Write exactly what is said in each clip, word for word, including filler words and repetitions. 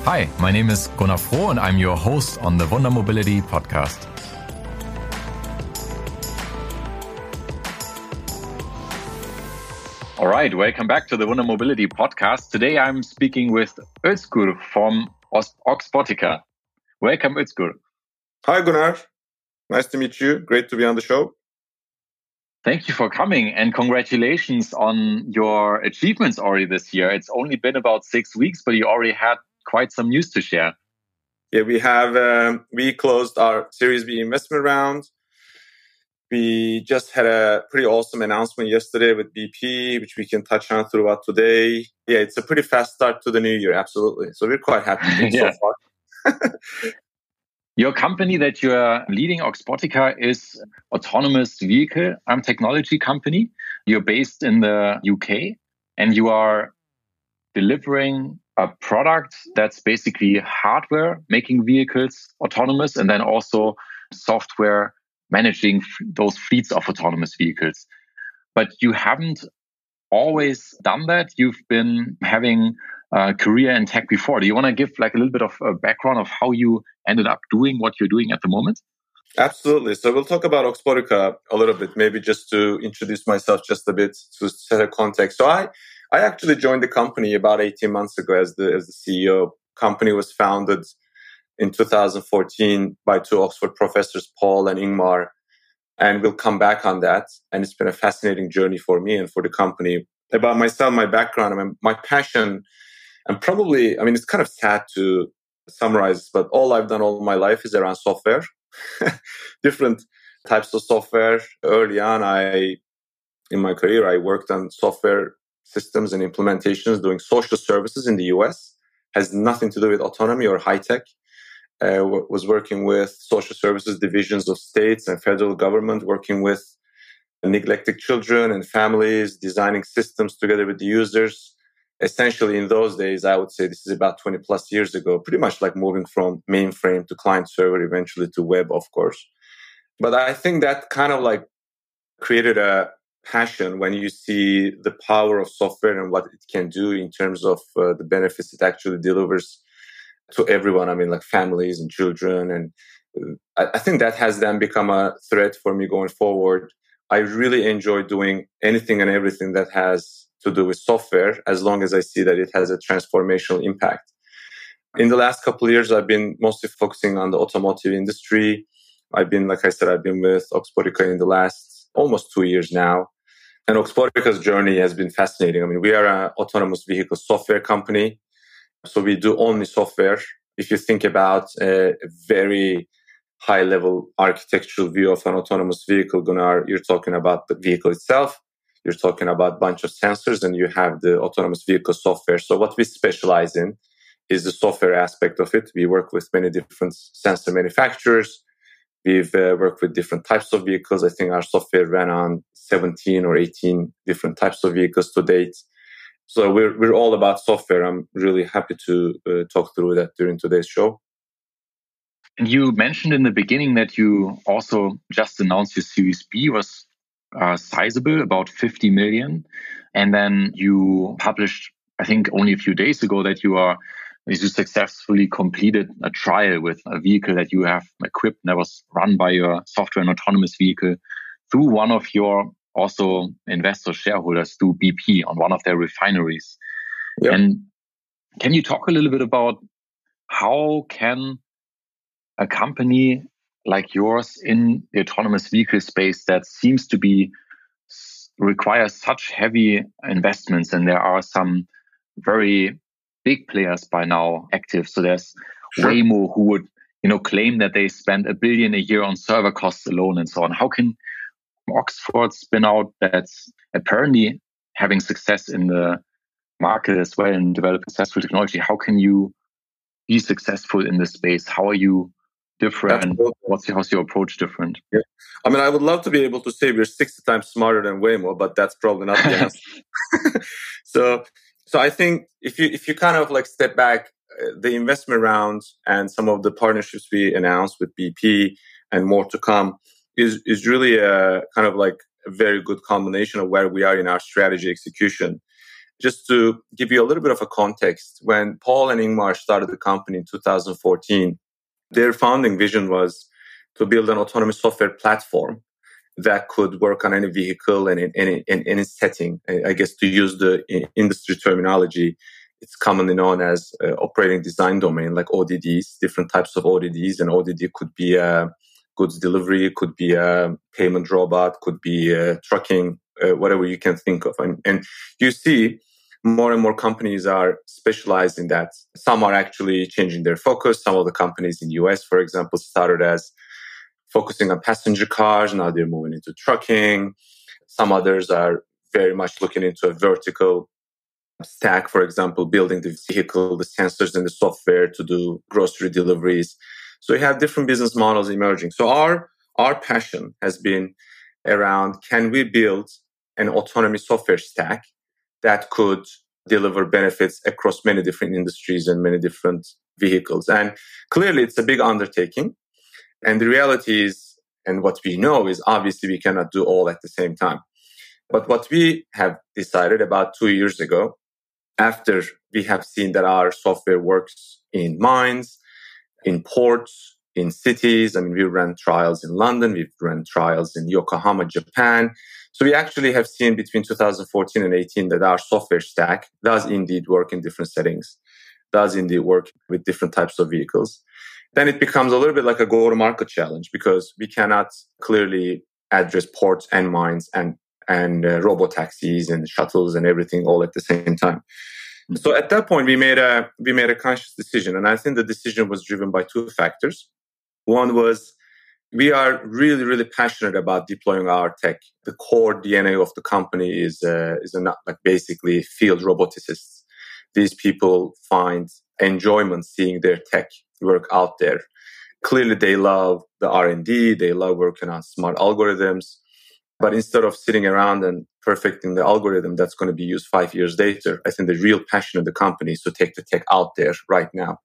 Hi, my name is Gunnar Froh and I'm your host on the Wunder Mobility podcast. All right, welcome back to the Wunder Mobility podcast. Today I'm speaking with Özgür from Oxbotica. Welcome, Özgür. Hi, Gunnar. Nice to meet you. Great to be on the show. Thank you for coming and congratulations on your achievements already this year. It's only been about six weeks, but you already had quite some news to share. Yeah, we have, um, we closed our Series B investment round. We just had a pretty awesome announcement yesterday with B P, which we can touch on throughout today. Yeah, it's a pretty fast start to the new year. Absolutely. So we're quite happy yeah. so far. Your company that you're leading, Oxbotica, is autonomous vehicle um, technology company. You're based in the U K and you are delivering a product that's basically hardware, making vehicles autonomous, and then also software managing f- those fleets of autonomous vehicles. But you haven't always done that. You've been having a career in tech before. Do you want to give like a little bit of a background of how you ended up doing what you're doing at the moment? Absolutely. So we'll talk about Oxbotica a little bit, maybe just to introduce myself just a bit to set a context. So I, I actually joined the company about eighteen months ago as the, as the C E O. Company was founded in two thousand fourteen by two Oxford professors, Paul and Ingmar. And we'll come back on that. And it's been a fascinating journey for me and for the company. About myself, my background, I mean, my passion, and probably, I mean, it's kind of sad to summarize, but all I've done all my life is around software. Different types of software. Early on, I, in my career, I worked on software systems and implementations doing social services in the U S. Has nothing to do with autonomy or high tech. Uh, w- was working with social services divisions of states and federal government, working with neglected children and families, designing systems together with the users. Essentially, in those days, I would say this is about twenty plus years ago, pretty much like moving from mainframe to client server, eventually to web, of course. But I think that kind of like created a passion when you see the power of software and what it can do in terms of uh, the benefits it actually delivers to everyone. I mean, like families and children. And uh, I, I think that has then become a thread for me going forward. I really enjoy doing anything and everything that has to do with software, as long as I see that it has a transformational impact. In the last couple of years, I've been mostly focusing on the automotive industry. I've been, like I said, I've been with Oxbotica in the last almost two years now. And Oxbotica's journey has been fascinating. I mean, we are an autonomous vehicle software company. So we do only software. If you think about a very high-level architectural view of an autonomous vehicle, Gunnar, you're talking about the vehicle itself. You're talking about a bunch of sensors, and you have the autonomous vehicle software. So what we specialize in is the software aspect of it. We work with many different sensor manufacturers. We've uh, worked with different types of vehicles. I think our software ran on seventeen or eighteen different types of vehicles to date. So we're we're all about software. I'm really happy to uh, talk through that during today's show. And you mentioned in the beginning that you also just announced your Series B was uh, sizable, about fifty million. And then you published, I think only a few days ago, that you are you successfully completed a trial with a vehicle that you have equipped that was run by your software and autonomous vehicle through one of your also investor shareholders, through B P, on one of their refineries. Yep. And can you talk a little bit about how can a company like yours in the autonomous vehicle space that seems to be requires such heavy investments, and there are some very big players by now active. So there's sure. Waymo, who would you know claim that they spend a billion a year on server costs alone and so on. How can Oxford spin out that's apparently having success in the market as well and develop successful technology? How can you be successful in this space? How are you different? Absolutely. What's your, how's your approach different? Yeah. I mean, I would love to be able to say we're sixty times smarter than Waymo, but that's probably not the answer. so, so I think if you if you kind of like step back, uh, the investment rounds and some of the partnerships we announced with B P and more to come is is really a kind of like a very good combination of where we are in our strategy execution. Just to give you a little bit of a context, when Paul and Ingmar started the company in two thousand fourteen, their founding vision was to build an autonomous software platform that could work on any vehicle and in any, in any setting. I guess to use the industry terminology, it's commonly known as uh, operating design domain, like O D Ds, different types of O D Ds. And O D D could be a goods delivery, could be a payment robot, could be a trucking, uh, whatever you can think of. And, and you see more and more companies are specialized in that. Some are actually changing their focus. Some of the companies in the U S, for example, started as focusing on passenger cars. Now they're moving into trucking. Some others are very much looking into a vertical stack, for example, building the vehicle, the sensors and the software to do grocery deliveries. So we have different business models emerging. So our, our passion has been around, can we build an autonomy software stack that could deliver benefits across many different industries and many different vehicles? And clearly it's a big undertaking. And the reality is, and what we know is obviously we cannot do all at the same time. But what we have decided about two years ago, after we have seen that our software works in mines, in ports, in cities. I mean, we ran trials in London, we've run trials in Yokohama, Japan. So we actually have seen between two thousand fourteen and eighteen that our software stack does indeed work in different settings, does indeed work with different types of vehicles. Then it becomes a little bit like a go-to-market challenge because we cannot clearly address ports and mines and and uh, robo-taxis and shuttles and everything all at the same time. Mm-hmm. So at that point, we made a we made a conscious decision, and I think the decision was driven by two factors. One was we are really, really passionate about deploying our tech. The core D N A of the company is uh, is a, like basically field roboticists. These people find enjoyment seeing their tech work out there. Clearly, they love the R and D. They love working on smart algorithms. But instead of sitting around and perfecting the algorithm that's going to be used five years later, I think the real passion of the company is to take the tech out there right now.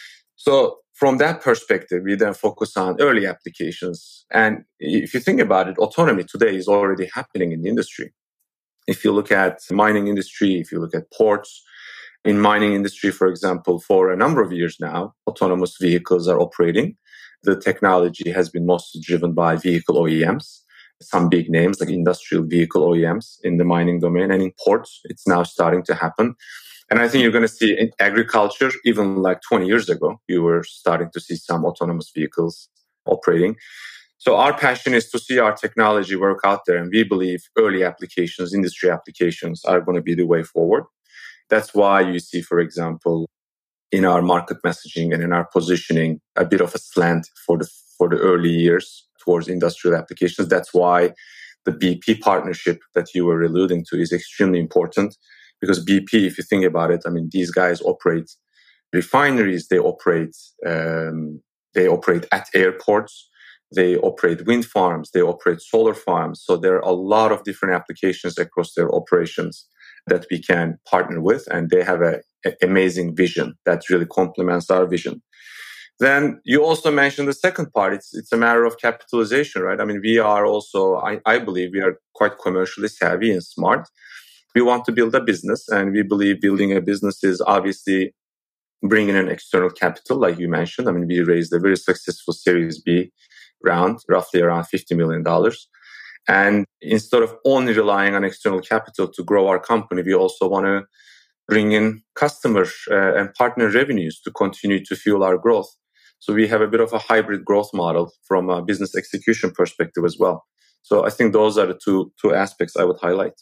So from that perspective, we then focus on early applications. And if you think about it, autonomy today is already happening in the industry. If you look at the mining industry, if you look at ports, in mining industry, for example, for a number of years now, autonomous vehicles are operating. The technology has been mostly driven by vehicle O E Ms. Some big names like industrial vehicle O E Ms in the mining domain, and in ports, it's now starting to happen. And I think you're going to see in agriculture, even like twenty years ago, you were starting to see some autonomous vehicles operating. So our passion is to see our technology work out there. And we believe early applications, industry applications are going to be the way forward. That's why you see, for example, in our market messaging and in our positioning, a bit of a slant for the for the early years towards industrial applications. That's why the B P partnership that you were alluding to is extremely important, because B P, if you think about it, I mean, these guys operate refineries, they operate um, they operate at airports, they operate wind farms, they operate solar farms. So there are a lot of different applications across their operations that we can partner with, and they have an amazing vision that really complements our vision. Then you also mentioned the second part. It's it's a matter of capitalization, right? I mean, we are also, I, I believe we are quite commercially savvy and smart. We want to build a business, and we believe building a business is obviously bringing in external capital, like you mentioned. I mean, we raised a very successful Series B round, roughly around fifty million dollars. And instead of only relying on external capital to grow our company, we also want to bring in customer uh, and partner revenues to continue to fuel our growth. So we have a bit of a hybrid growth model from a business execution perspective as well. So I think those are the two two aspects I would highlight.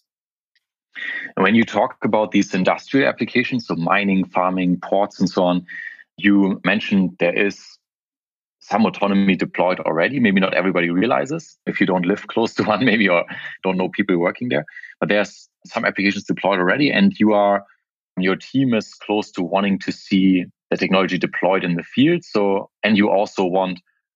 And when you talk about these industrial applications, so mining, farming, ports, and so on, you mentioned there is some autonomy deployed already. Maybe not everybody realizes if you don't live close to one, maybe, or don't know people working there. But there's some applications deployed already, and you are your team is close to wanting to see the technology deployed in the field. So, and you also want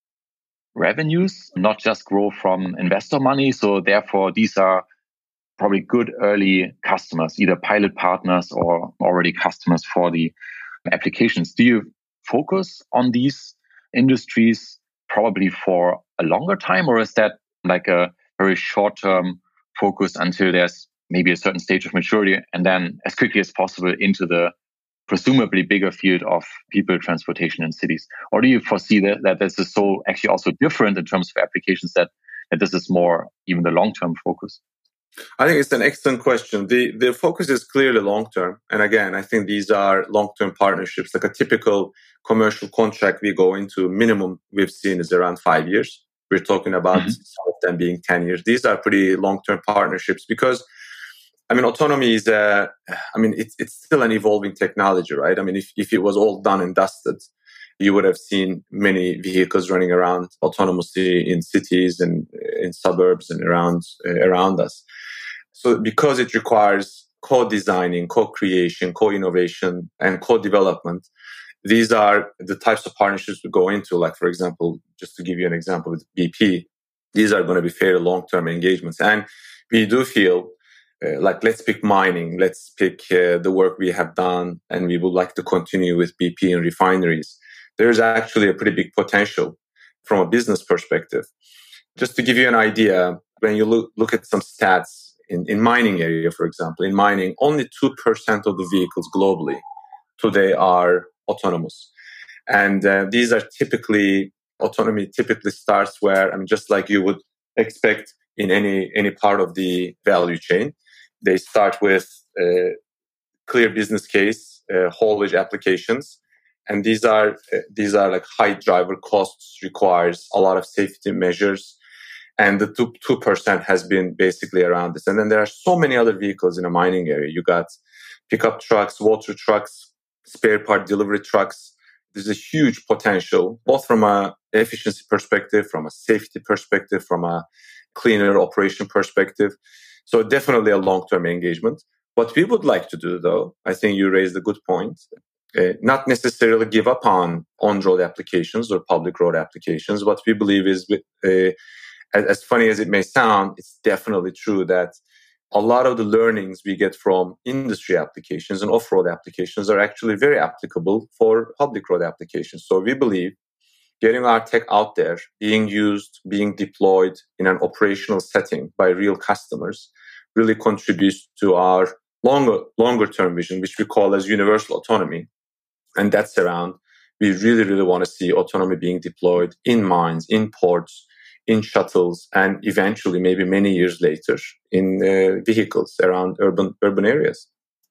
revenues, not just grow from investor money. So therefore, these are probably good early customers, either pilot partners or already customers for the applications. Do you focus on these industries probably for a longer time, or is that like a very short-term focus until there's maybe a certain stage of maturity, and then as quickly as possible into the presumably bigger field of people transportation in cities? Or do you foresee that, that this is so actually also different in terms of applications, that, that this is more even the long-term focus? I think it's an excellent question. The the focus is clearly long-term. And again, I think these are long-term partnerships. Like a typical commercial contract we go into, minimum we've seen is around five years. We're talking about mm-hmm. some of them being ten years. These are pretty long-term partnerships because, I mean, autonomy is, a, I mean, it's, it's still an evolving technology, right? I mean, if, if it was all done and dusted, you would have seen many vehicles running around autonomously in cities and in suburbs and around uh, around us. So because it requires co-designing, co-creation, co-innovation, and co-development, these are the types of partnerships we go into. Like, for example, just to give you an example with B P, these are going to be fairly long-term engagements. And we do feel uh, like, let's pick mining, let's pick uh, the work we have done, and we would like to continue with B P and refineries. There's actually a pretty big potential from a business perspective. Just to give you an idea, when you look, look at some stats in, in mining area, for example, in mining, only two percent of the vehicles globally today are autonomous. And uh, these are typically, autonomy typically starts where, I mean, just like you would expect in any, any part of the value chain, they start with a clear business case, uh, haulage applications. And these are uh, these are like high driver costs, requires a lot of safety measures, and the two two percent has been basically around this. And then there are so many other vehicles in a mining area. You got pickup trucks, water trucks, spare part delivery trucks. There's a huge potential, both from a efficiency perspective, from a safety perspective, from a cleaner operation perspective. So definitely a long-term engagement. What we would like to do, though, I think you raised a good point. Uh, not necessarily give up on on-road applications or public road applications. What we believe is, uh, as, as funny as it may sound, it's definitely true that a lot of the learnings we get from industry applications and off-road applications are actually very applicable for public road applications. So we believe getting our tech out there, being used, being deployed in an operational setting by real customers really contributes to our longer, longer term vision, which we call as universal autonomy. And that's around, we really, really want to see autonomy being deployed in mines, in ports, in shuttles, and eventually, maybe many years later, in uh, vehicles around urban urban areas.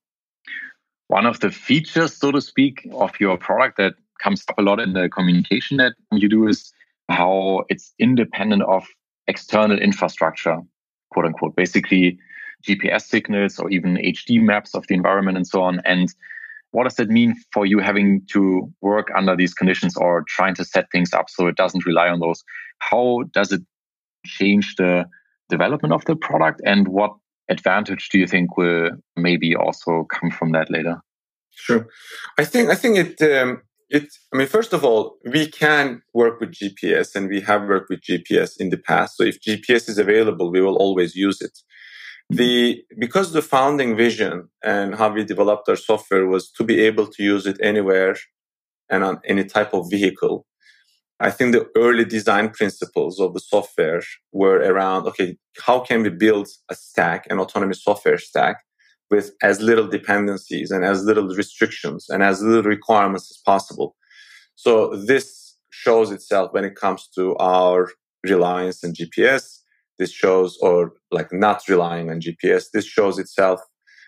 One of the features, so to speak, of your product that comes up a lot in the communication that you do is how it's independent of external infrastructure, quote unquote, basically G P S signals or even H D maps of the environment and so on. And what does that mean for you having to work under these conditions or trying to set things up so it doesn't rely on those? How does it change the development of the product, and what advantage do you think will maybe also come from that later? Sure. I think I think it um, it I mean, first of all, we can work with G P S, and we have worked with G P S in the past. So if G P S is available, we will always use it. The because the founding vision and how we developed our software was to be able to use it anywhere and on any type of vehicle. I think the early design principles of the software were around, okay, how can we build a stack, an autonomous software stack, with as little dependencies and as little restrictions and as little requirements as possible. So this shows itself when it comes to our reliance on G P S. This shows, or like not relying on G P S, this shows itself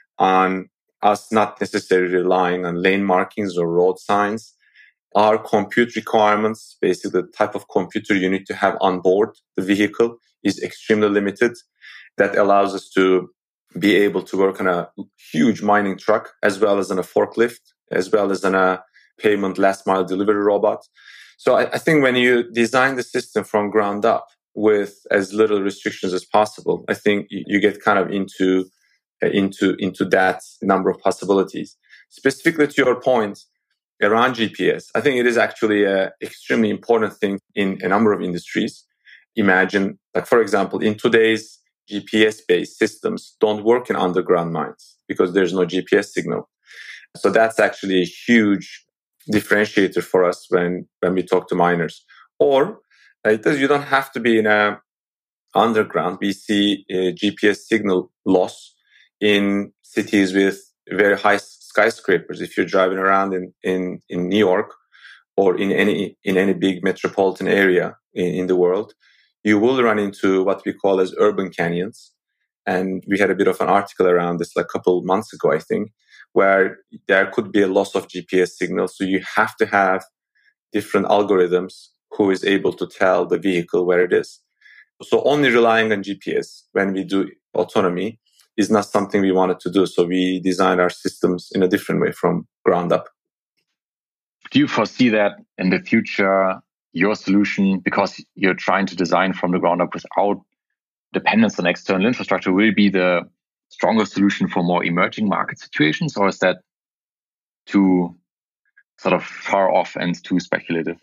on us not necessarily relying on lane markings or road signs. Our compute requirements, basically the type of computer you need to have on board the vehicle, is extremely limited. That allows us to be able to work on a huge mining truck, as well as on a forklift, as well as on a payment last mile delivery robot. So I, I think when you design the system from ground up with as little restrictions as possible, I think you, you get kind of into, uh, into, into that number of possibilities. Specifically to your point around G P S, I think it is actually an extremely important thing in a number of industries. Imagine, like, for example, in today's G P S-based systems don't work in underground mines because there's no G P S signal. So that's actually a huge differentiator for us when, when we talk to miners. Or uh, it does, you don't have to be in a underground. We see a G P S signal loss in cities with very high skyscrapers. If you're driving around in, in, in New York or in any in any big metropolitan area in, in the world, you will run into what we call as urban canyons. And we had a bit of an article around this like a couple months ago, I think, where there could be a loss of G P S signal. So you have to have different algorithms who is able to tell the vehicle where it is. So only relying on G P S when we do autonomy is not something we wanted to do. So we designed our systems in a different way from ground up. Do you foresee that in the future, your solution, because you're trying to design from the ground up without dependence on external infrastructure, will be the stronger solution for more emerging market situations? Or is that too sort of far off and too speculative?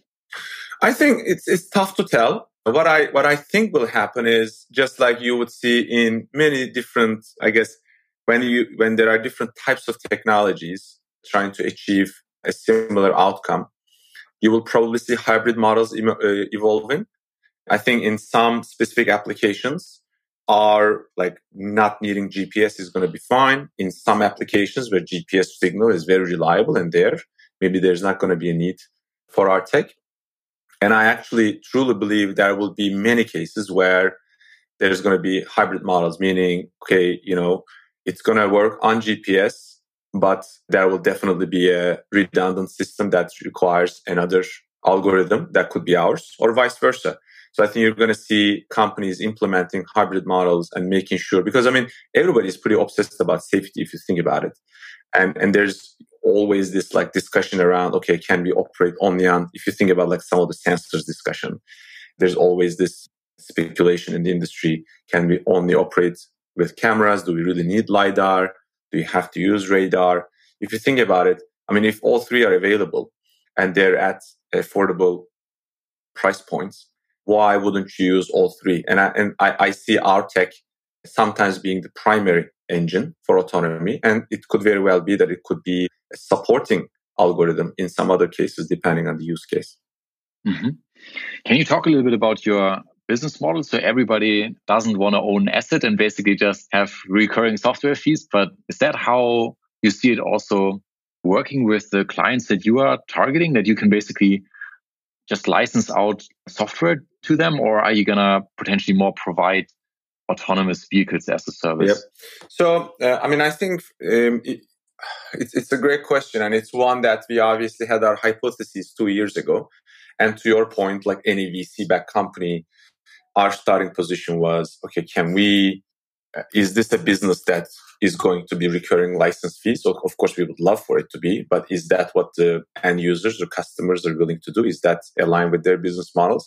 I think it's it's tough to tell. What I what I think will happen is just like you would see in many different, I guess, when you when there are different types of technologies trying to achieve a similar outcome, you will probably see hybrid models em- uh, evolving. I think in some specific applications are like not needing G P S is going to be fine. In some applications where G P S signal is very reliable and there, maybe there's not going to be a need for our tech. And I actually truly believe there will be many cases where there's going to be hybrid models, meaning, okay, you know, it's going to work on G P S, but there will definitely be a redundant system that requires another algorithm that could be ours or vice versa. So I think you're going to see companies implementing hybrid models and making sure, because I mean, everybody's pretty obsessed about safety if you think about it. And, and there's always this like discussion around, okay, can we operate only on, if you think about like some of the sensors discussion, there's always this speculation in the industry. Can we only operate with cameras? Do we really need LiDAR? Do you have to use radar? If you think about it, I mean, if all three are available and they're at affordable price points, why wouldn't you use all three? And I, and I, I see our tech sometimes being the primary engine for autonomy. And it could very well be that it could be a supporting algorithm in some other cases, depending on the use case. Mm-hmm. Can you talk a little bit about your business model? So everybody doesn't want to own an asset and basically just have recurring software fees. But is that how you see it also working with the clients that you are targeting, that you can basically just license out software to them? Or are you going to potentially more provide autonomous vehicles as a service? Yep. So, uh, I mean, I think um, it, it's, it's a great question. And it's one that we obviously had our hypotheses two years ago. And to your point, like any V C-backed company, our starting position was, okay, can we, uh, is this a business that is going to be recurring license fees? So, of course, we would love for it to be, but is that what the end users or customers are willing to do? Is that aligned with their business models?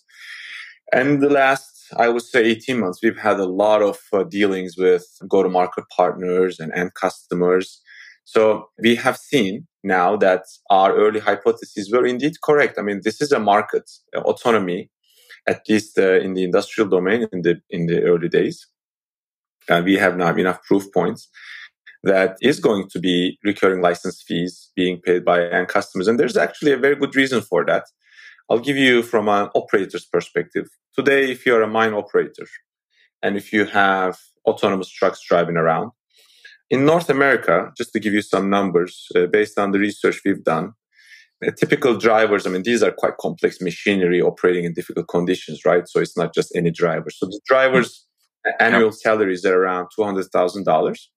And the last, I would say eighteen months, we've had a lot of uh, dealings with go-to-market partners and end customers. So we have seen now that our early hypotheses were indeed correct. I mean, this is a market, uh, autonomy, at least uh, in the industrial domain in the in the early days. Uh, we have now enough proof points that is going to be recurring license fees being paid by end customers. And there's actually a very good reason for that. I'll give you from an operator's perspective. Today, if you're a mine operator and if you have autonomous trucks driving around, in North America, just to give you some numbers, uh, based on the research we've done, uh, typical drivers, I mean, these are quite complex machinery operating in difficult conditions, right? So it's not just any driver. So the drivers' annual salaries are around two hundred thousand dollars.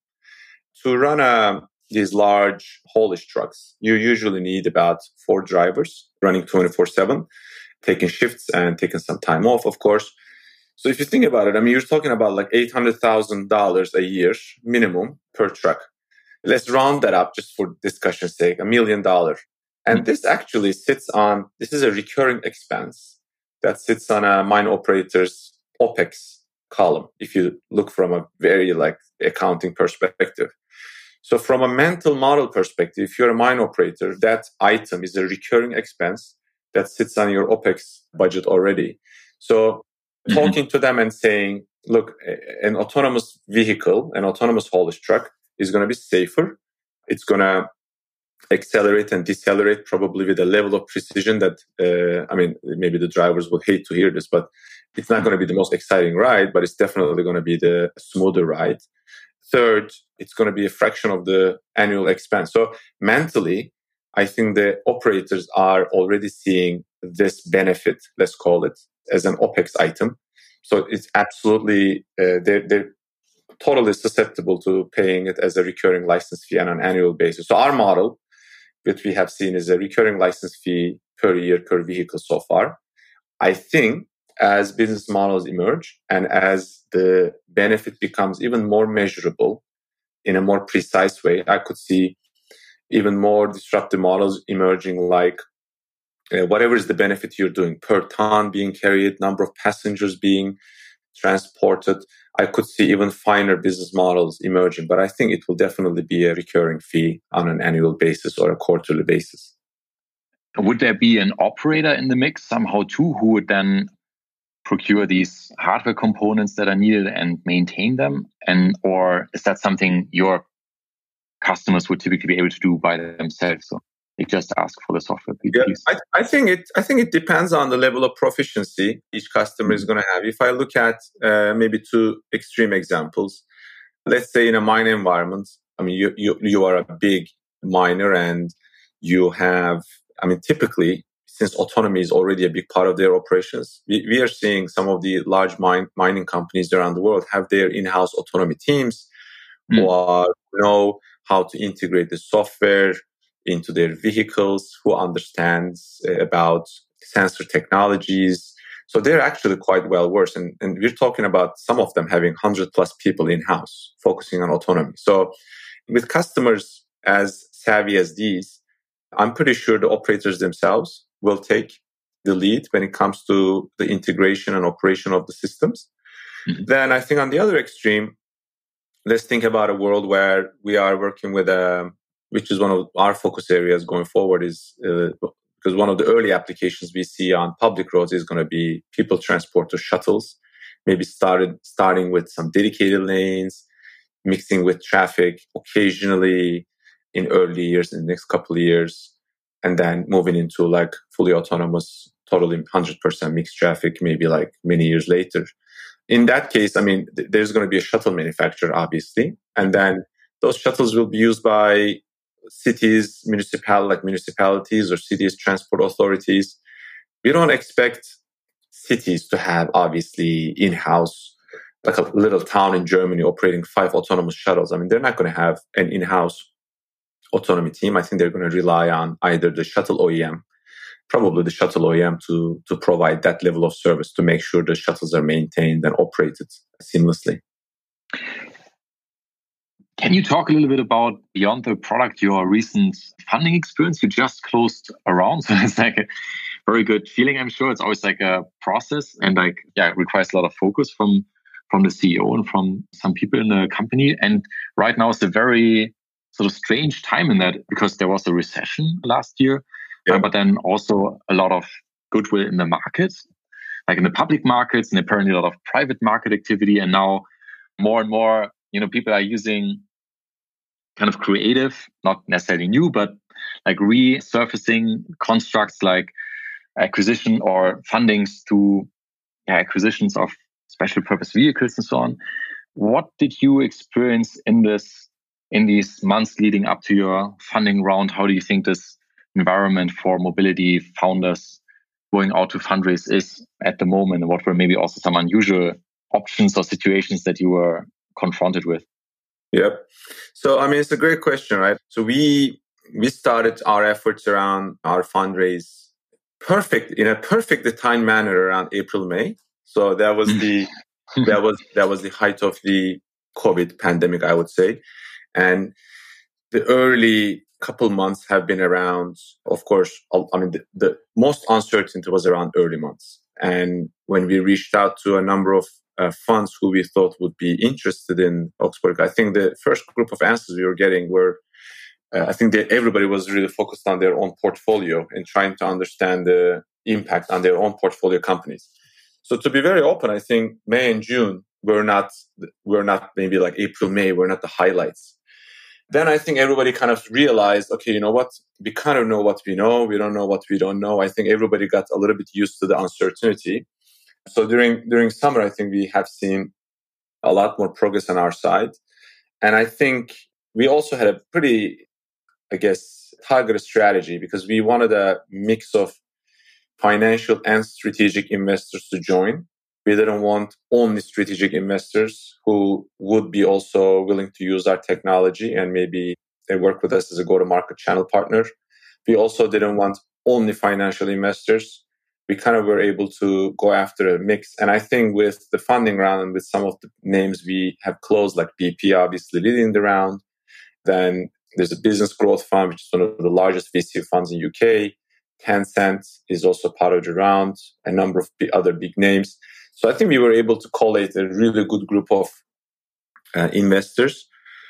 To run a, these large haulage trucks, you usually need about four drivers running twenty-four seven, taking shifts and taking some time off, of course. So if you think about it, I mean, you're talking about like eight hundred thousand dollars a year minimum per truck. Let's round that up just for discussion's sake, a million dollars. And this actually sits on, this is a recurring expense that sits on a mine operator's OPEX column, if you look from a very like accounting perspective. So from a mental model perspective, if you're a mine operator, that item is a recurring expense that sits on your OPEX budget already. So mm-hmm. talking to them and saying, look, an autonomous vehicle, an autonomous haulage truck is going to be safer. It's going to accelerate and decelerate probably with a level of precision that, uh, I mean, maybe the drivers will hate to hear this, but it's not going to be the most exciting ride, but it's definitely going to be the smoother ride Third, it's going to be a fraction of the annual expense. So mentally, I think the operators are already seeing this benefit, let's call it, as an OpEx item. So it's absolutely, uh, they're, they're totally susceptible to paying it as a recurring license fee on an annual basis. So our model, which we have seen, is a recurring license fee per year per vehicle so far. I think as business models emerge and as the benefit becomes even more measurable in a more precise way, I could see even more disruptive models emerging, like uh, whatever is the benefit you're doing per ton being carried, number of passengers being transported. I could see even finer business models emerging, but I think it will definitely be a recurring fee on an annual basis or a quarterly basis. Would there be an operator in the mix somehow too, who would then procure these hardware components that are needed and maintain them? And or is that something your customers would typically be able to do by themselves? So they just ask for the software piece. Yeah, I, I think it. I think it depends on the level of proficiency each customer mm-hmm. is going to have. If I look at uh, maybe two extreme examples, let's say in a mine environment, I mean, you you you are a big miner and you have. I mean, typically, since autonomy is already a big part of their operations, we, we are seeing some of the large mine, mining companies around the world have their in-house autonomy teams mm. who are, know how to integrate the software into their vehicles, who understands uh, about sensor technologies. So they're actually quite well versed. And, and we're talking about some of them having one hundred plus people in-house focusing on autonomy. So with customers as savvy as these, I'm pretty sure the operators themselves will take the lead when it comes to the integration and operation of the systems. Mm-hmm. Then I think on the other extreme, let's think about a world where we are working with a, which is one of our focus areas going forward, is uh, because one of the early applications we see on public roads is going to be people transport to shuttles, maybe started starting with some dedicated lanes, mixing with traffic occasionally in early years, in the next couple of years, and then moving into like fully autonomous, totally one hundred percent mixed traffic, maybe like many years later. In that case, I mean, th- there's going to be a shuttle manufacturer, obviously, and then those shuttles will be used by cities, municipal like municipalities or cities, transport authorities. We don't expect cities to have, obviously, in-house, like a little town in Germany operating five autonomous shuttles. I mean, they're not going to have an in-house autonomy team. I think they're going to rely on either the shuttle O E M, probably the shuttle O E M to, to provide that level of service to make sure the shuttles are maintained and operated seamlessly. Can you talk a little bit about, beyond the product, your recent funding experience? You just closed a round, so it's like a very good feeling, I'm sure. It's always like a process and like, yeah, it requires a lot of focus from, from the C E O and from some people in the company. And right now it's a very sort of strange time in that, because there was a recession last year, yeah. uh, but then also a lot of goodwill in the markets, like in the public markets, and apparently a lot of private market activity. And now more and more, you know, people are using kind of creative, not necessarily new, but like resurfacing constructs like acquisition or fundings to yeah, acquisitions of special purpose vehicles and so on. What did you experience in this, in these months leading up to your funding round? How do you think this environment for mobility founders going out to fundraise is at the moment? And what were maybe also some unusual options or situations that you were confronted with? Yep. So, I mean, it's a great question, right? So we we started our efforts around our fundraise perfect in a perfectly timed manner around April, May. So that was the that was that was the height of the COVID pandemic, I would say. And the early couple months have been around, of course, I mean, the, the most uncertainty was around early months. And when we reached out to a number of uh, funds who we thought would be interested in Oxbotica, I think the first group of answers we were getting were, uh, I think that everybody was really focused on their own portfolio and trying to understand the impact on their own portfolio companies. So to be very open, I think May and June were not, were not maybe like April, May, were not the highlights. Then I think everybody kind of realized, okay, you know what? We kind of know what we know. We don't know what we don't know. I think everybody got a little bit used to the uncertainty. So during during summer, I think we have seen a lot more progress on our side. And I think we also had a pretty, I guess, targeted strategy because we wanted a mix of financial and strategic investors to join. We didn't want only strategic investors who would be also willing to use our technology and maybe they work with us as a go-to-market channel partner. We also didn't want only financial investors. We kind of were able to go after a mix. And I think with the funding round and with some of the names we have closed, like B P obviously leading the round, then there's a business growth fund, which is one of the largest V C funds in U K. Tencent is also part of the round, a number of other big names. So I think we were able to collate a really good group of uh, investors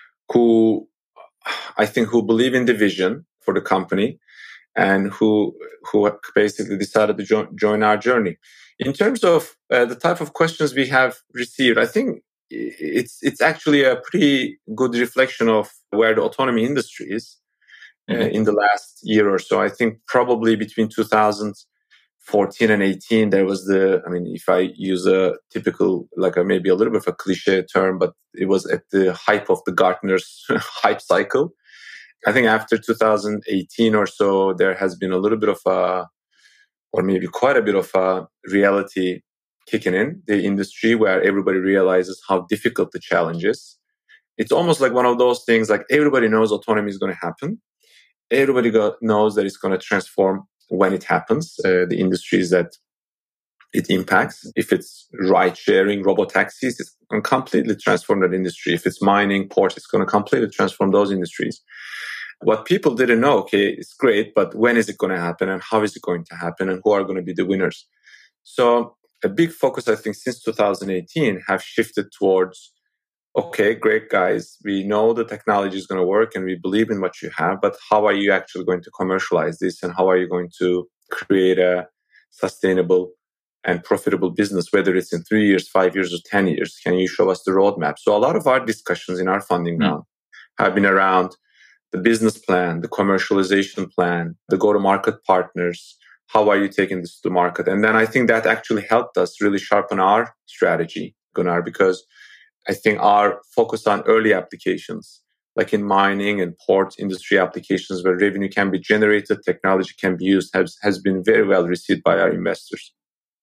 who I think who believe in the vision for the company and who who basically decided to join, join our journey. In terms of uh, the type of questions we have received, I think it's it's actually a pretty good reflection of where the autonomy industry is uh, mm-hmm. in the last year or so. I think probably between two thousand fourteen and eighteen, there was the, I mean, if I use a typical, like a, maybe a little bit of a cliche term, but it was at the hype of the Gartner's hype cycle. I think after two thousand eighteen or so, there has been a little bit of a, or maybe quite a bit of a reality kicking in the industry where everybody realizes how difficult the challenge is. It's almost like one of those things, like everybody knows autonomy is going to happen. Everybody got, knows that it's going to transform when it happens. Uh, the industries that it impacts, if it's ride sharing, robotaxis, it's going to completely transform that industry. If it's mining, ports, it's going to completely transform those industries. What people didn't know, okay, it's great, but when is it going to happen and how is it going to happen and who are going to be the winners? So a big focus, I think, since two thousand eighteen have shifted towards, okay, great guys, we know the technology is going to work and we believe in what you have, but how are you actually going to commercialize this and how are you going to create a sustainable and profitable business, whether it's in three years, five years, or ten years? Can you show us the roadmap? So a lot of our discussions in our funding mm. round have been around the business plan, the commercialization plan, the go-to-market partners. How are you taking this to market? And then I think that actually helped us really sharpen our strategy, Gunnar, because I think our focus on early applications, like in mining and port industry applications where revenue can be generated, technology can be used, has, has been very well received by our investors.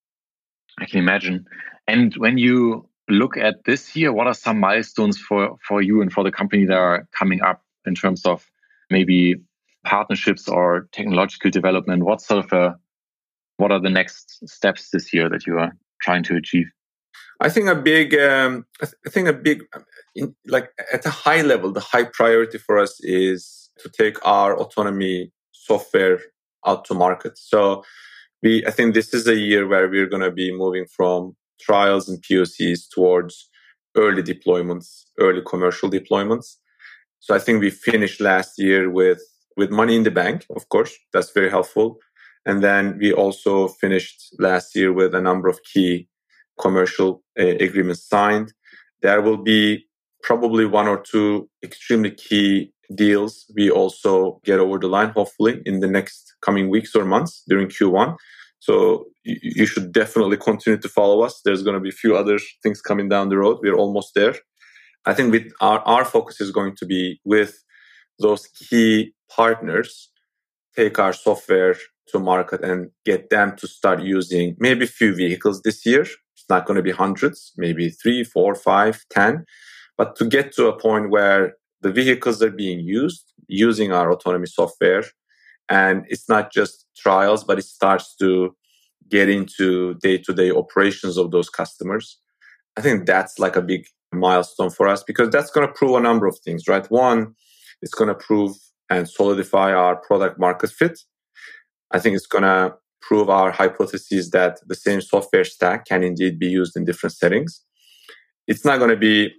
I can imagine. And when you look at this year, what are some milestones for, for you and for the company that are coming up in terms of maybe partnerships or technological development? What sort of a, what are the next steps this year that you are trying to achieve? I think a big, um, I think a big, in, like at a high level, the high priority for us is to take our autonomy software out to market. So we, I think this is a year where we're going to be moving from trials and P O Cs towards early deployments, early commercial deployments. So I think we finished last year with, with money in the bank, of course, that's very helpful. And then we also finished last year with a number of key commercial uh, agreements signed. There will be probably one or two extremely key deals we also get over the line, hopefully, in the next coming weeks or months during Q one. So you, you should definitely continue to follow us. There's going to be a few other things coming down the road. We're almost there. I think with our, our focus is going to be with those key partners, take our software to market and get them to start using maybe a few vehicles this year. It's not going to be hundreds, maybe three, four, five, ten, but to get to a point where the vehicles are being used using our autonomy software. And it's not just trials, but it starts to get into day-to-day operations of those customers. I think that's like a big milestone for us because that's going to prove a number of things, right? One, it's going to prove and solidify our product market fit. I think it's going to prove our hypothesis that the same software stack can indeed be used in different settings. It's not going to be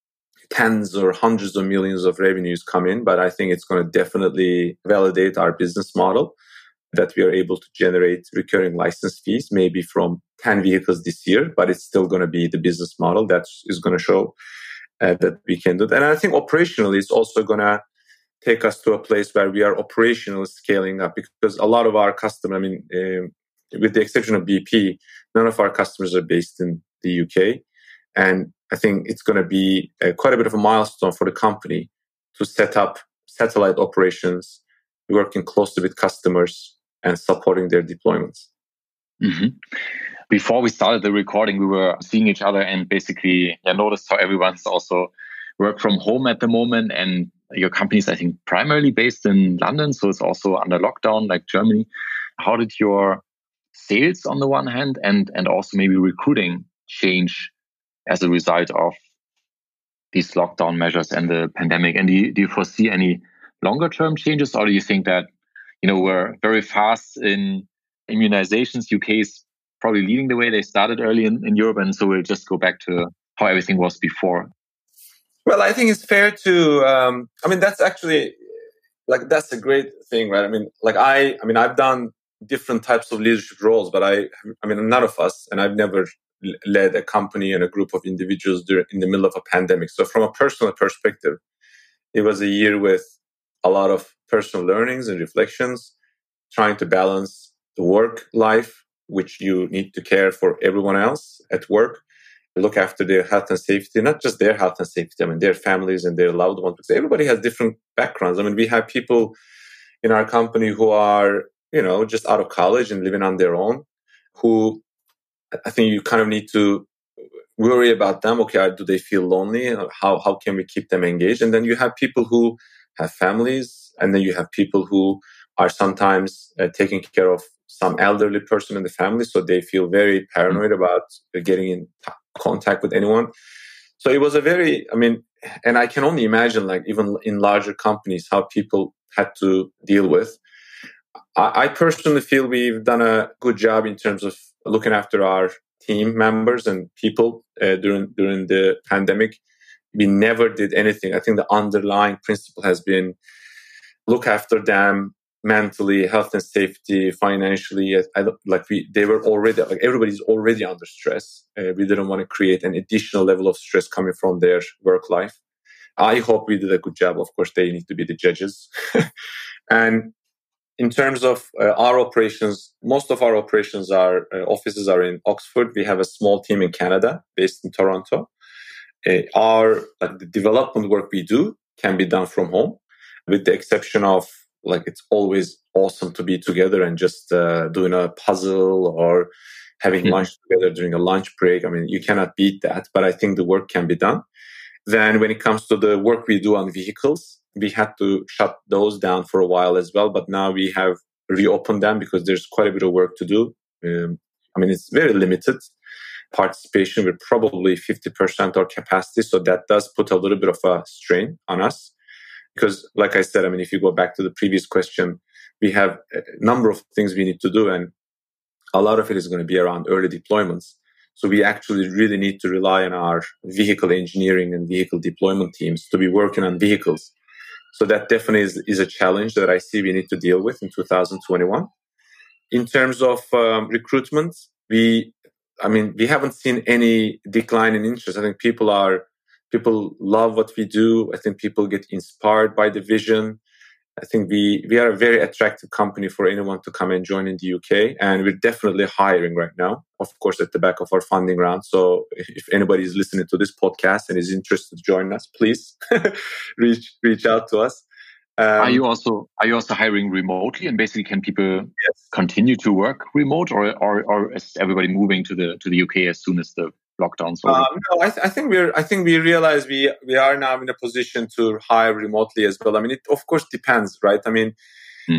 tens or hundreds of millions of revenues come in, but I think it's going to definitely validate our business model that we are able to generate recurring license fees, maybe from ten vehicles this year, but it's still going to be the business model that is going to show uh, that we can do that. And I think operationally, it's also going to take us to a place where we are operationally scaling up because a lot of our customers, I mean, um, with the exception of B P, none of our customers are based in the U K. And I think it's going to be uh, quite a bit of a milestone for the company to set up satellite operations, working closely with customers and supporting their deployments. Mm-hmm. Before we started the recording, we were seeing each other and basically yeah, noticed how everyone's also work from home at the moment. And your company is, I think, primarily based in London, so it's also under lockdown like Germany. How did your sales on the one hand and, and also maybe recruiting change as a result of these lockdown measures and the pandemic? And do you, do you foresee any longer term changes, or do you think that, you know, we're very fast in immunizations? U K is probably leading the way. They started early in, in Europe, and so we'll just go back to how everything was before. Well, I think it's fair to, um, I mean, that's actually, like, that's a great thing, right? I mean, like I, I mean, I've done different types of leadership roles, but I, I mean, none of us, and I've never led a company and a group of individuals during, in the middle of a pandemic. So from a personal perspective, it was a year with a lot of personal learnings and reflections, trying to balance the work life, which you need to care for everyone else at work, look after their health and safety, not just their health and safety, I mean, their families and their loved ones, because everybody has different backgrounds. I mean, we have people in our company who are, you know, just out of college and living on their own, who I think you kind of need to worry about them. Okay, do they feel lonely? How, how can we keep them engaged? And then you have people who have families, and then you have people who are sometimes uh, taking care of some elderly person in the family, so they feel very paranoid about getting in t- contact with anyone. So it was a very, I mean, and I can only imagine, like, even in larger companies, how people had to deal with. I, I personally feel we've done a good job in terms of looking after our team members and people uh, during during the pandemic. We never did anything. I think the underlying principle has been look after them mentally, health and safety, financially. I, I, like we, they were already, like everybody's already under stress. Uh, we didn't want to create an additional level of stress coming from their work life. I hope we did a good job. Of course, they need to be the judges. And in terms of uh, our operations, most of our operations are, uh, offices are in Oxford. We have a small team in Canada based in Toronto. Uh, our, like the development work we do can be done from home, with the exception of, like, it's always awesome to be together and just uh, doing a puzzle or having mm-hmm. lunch together during a lunch break. I mean, you cannot beat that, but I think the work can be done. Then when it comes to the work we do on vehicles, we had to shut those down for a while as well, but now we have reopened them because there's quite a bit of work to do. Um, I mean, it's very limited participation with probably fifty percent of capacity. So that does put a little bit of a strain on us. Because, like I said, I mean, if you go back to the previous question, we have a number of things we need to do, and a lot of it is going to be around early deployments. So we actually really need to rely on our vehicle engineering and vehicle deployment teams to be working on vehicles. So that definitely is, is a challenge that I see we need to deal with in two thousand twenty-one. In terms of um, recruitment, we, I mean, we haven't seen any decline in interest. I think people are People love what we do. I think people get inspired by the vision. I think we, we are a very attractive company for anyone to come and join in the U K. And we're definitely hiring right now, of course, at the back of our funding round. So if anybody is listening to this podcast and is interested to join us, please reach reach out to us. Um, are you also are you also hiring remotely? And basically, can people yes. continue to work remote, or, or or is everybody moving to the to the U K as soon as the lockdowns over? Um, no, I, th- I think we're. I think we realize we we are now in a position to hire remotely as well. I mean, it of course depends, right? I mean, hmm.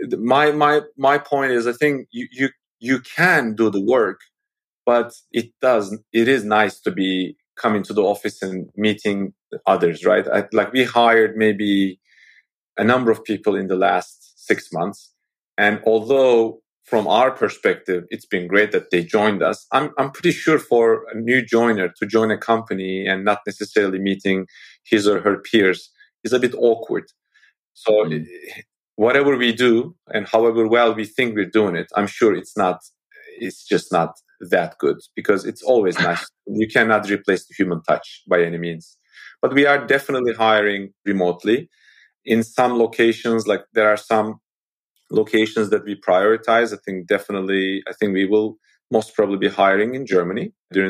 my my my point is, I think you you you can do the work, but it does. It is nice to be coming to the office and meeting others, right? I, like we hired maybe a number of people in the last six months, and although from our perspective, it's been great that they joined us. I'm I'm pretty sure for a new joiner to join a company and not necessarily meeting his or her peers is a bit awkward. So mm. whatever we do and however well we think we're doing it, I'm sure it's not, it's just not that good, because it's always nice. You cannot replace the human touch by any means. But we are definitely hiring remotely. In some locations, like there are some locations that we prioritize. I think definitely, I think we will most probably be hiring in Germany during the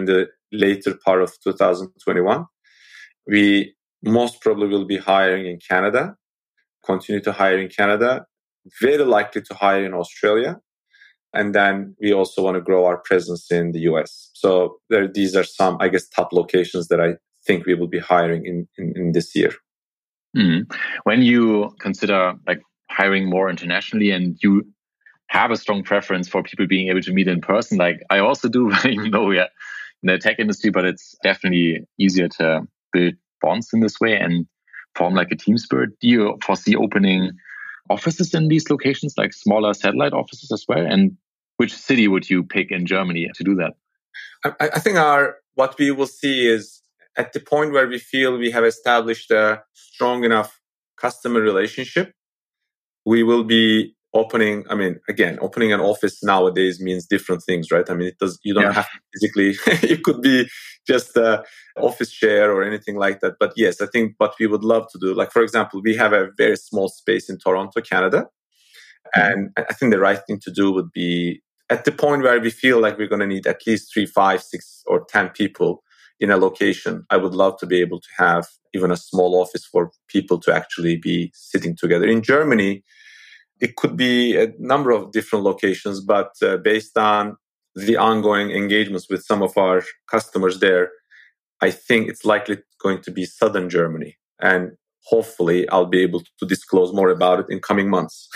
later part of two thousand twenty-one. We most probably will be hiring in Canada, continue to hire in Canada, very likely to hire in Australia. And then we also want to grow our presence in the U S. So there, these are some, I guess, top locations that I think we will be hiring in, in, in this year. Mm. When you consider like hiring more internationally and you have a strong preference for people being able to meet in person, like I also do, even though we are in the tech industry, but it's definitely easier to build bonds in this way and form like a team spirit. Do you foresee opening offices in these locations, like smaller satellite offices as well? And which city would you pick in Germany to do that? I, I think our what we will see is at the point where we feel we have established a strong enough customer relationship, we will be opening. I mean, again, opening an office nowadays means different things, right? I mean, it does. You don't yeah. have to physically. It could be just a office share or anything like that. But yes, I think what we would love to do, like for example, we have a very small space in Toronto, Canada, and I think the right thing to do would be at the point where we feel like we're going to need at least three, five, six, or ten people in a location. I would love to be able to have even a small office for people to actually be sitting together. In Germany, it could be a number of different locations, but uh, based on the ongoing engagements with some of our customers there, I think it's likely going to be southern Germany. And hopefully I'll be able to disclose more about it in coming months.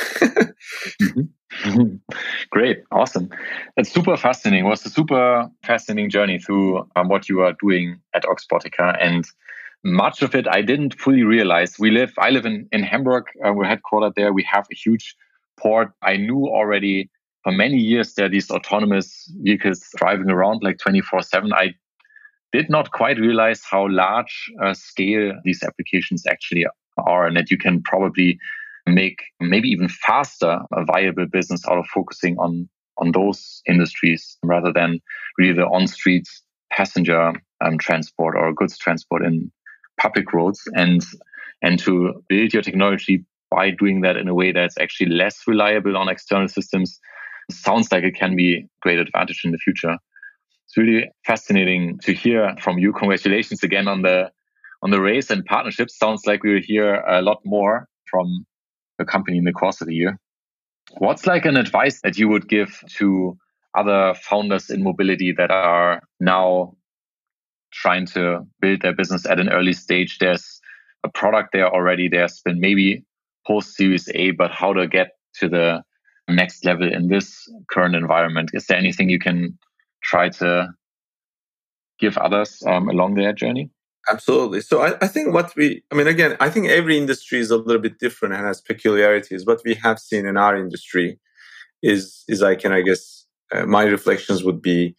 mm-hmm. Great. Awesome. It's super fascinating. It was a super fascinating journey through um, what you are doing at Oxbotica. And much of it I didn't fully realize. We live, I live in, in Hamburg. Uh, we're headquartered there. We have a huge port. I knew already for many years there are these autonomous vehicles driving around like twenty-four seven. I did not quite realize how large uh, scale these applications actually are, and that you can probably make maybe even faster a viable business out of focusing on, on those industries rather than really the on-street passenger um, transport or goods transport in public roads, and and to build your technology by doing that in a way that's actually less reliable on external systems sounds like it can be a great advantage in the future. It's really fascinating to hear from you. Congratulations again on the on the race and partnerships. Sounds like we will hear a lot more from the company in the course of the year. What's like an advice that you would give to other founders in mobility that are now trying to build their business at an early stage? There's a product there already. There's been maybe post Series A, but how to get to the next level in this current environment? Is there anything you can try to give others um, along their journey? Absolutely. So I, I think what we, I mean, again, I think every industry is a little bit different and has peculiarities. What we have seen in our industry is, is I can, I guess, uh, my reflections would be,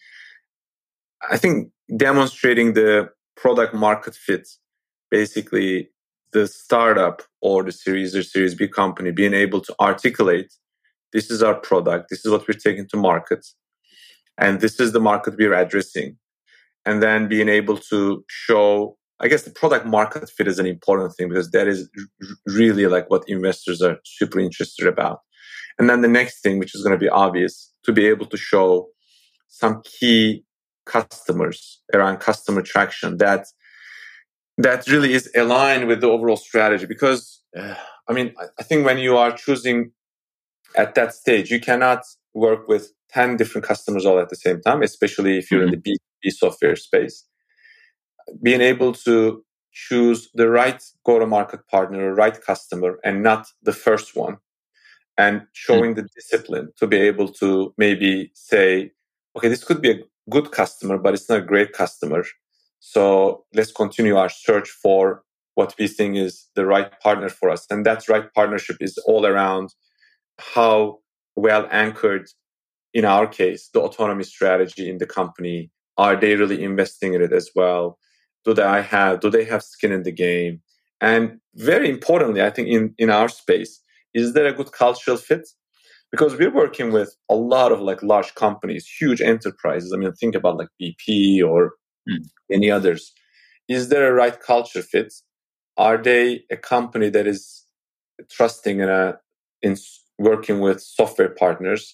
I think demonstrating the product market fit, basically the startup or the Series or Series B company being able to articulate, this is our product, this is what we're taking to market, and this is the market we're addressing. And then being able to show, I guess the product market fit is an important thing because that is r- really like what investors are super interested about. And then the next thing, which is going to be obvious, to be able to show some key customers around customer traction that that really is aligned with the overall strategy. Because, uh, I mean, I think when you are choosing at that stage, you cannot work with ten different customers all at the same time, especially if you're mm-hmm. in the B two B software space. Being able to choose the right go-to-market partner, right customer, and not the first one, and showing mm-hmm. the discipline to be able to maybe say, okay, this could be a good customer, but it's not a great customer. So let's continue our search for what we think is the right partner for us. And that right partnership is all around how well anchored, in our case, the autonomy strategy in the company. Are they really investing in it as well? Do they have, do they have skin in the game? And very importantly, I think in, in our space, is there a good cultural fit? Because we're working with a lot of like large companies, huge enterprises. I mean, think about like B P or mm. any others. Is there a right culture fit? Are they a company that is trusting in a in working with software partners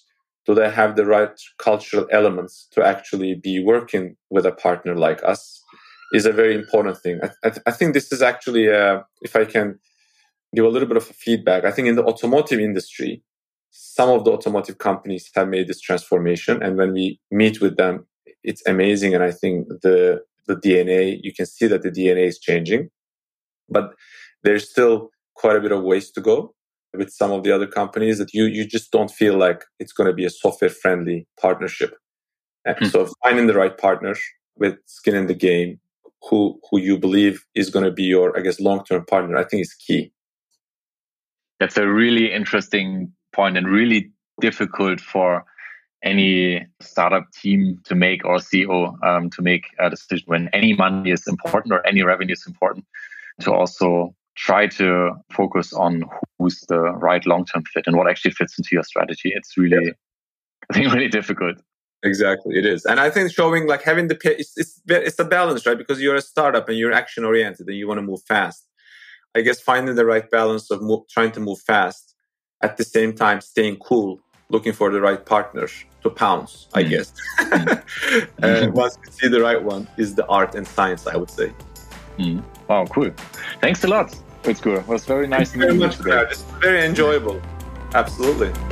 Do they have the right cultural elements to actually be working with a partner like us? Is a very important thing. I, I, I think this is actually, uh, if I can give a little bit of feedback, I think in the automotive industry, some of the automotive companies have made this transformation. And when we meet with them, it's amazing. And I think the, the D N A, you can see that the D N A is changing. But there's still quite a bit of ways to go with some of the other companies that you, you just don't feel like it's going to be a software-friendly partnership. And mm-hmm. So finding the right partner with skin in the game, who who you believe is going to be your, I guess, long-term partner, I think is key. That's a really interesting point and really difficult for any startup team to make, or C E O um, to make a decision when any money is important or any revenue is important, to also try to focus on who's the right long-term fit and what actually fits into your strategy. It's really, yeah. I think, really difficult. Exactly, it is. And I think showing, like, having the, it's, it's, it's a balance, right? Because you're a startup and you're action oriented and you want to move fast. I guess finding the right balance of move, trying to move fast, at the same time staying cool, looking for the right partner to pounce, I guess. Mm. And once you see the right one, is the art and science, I would say. Mm. Wow, cool. Thanks a lot, Özgür. It was very nice Thank you very meeting much you today. It's very enjoyable. Absolutely.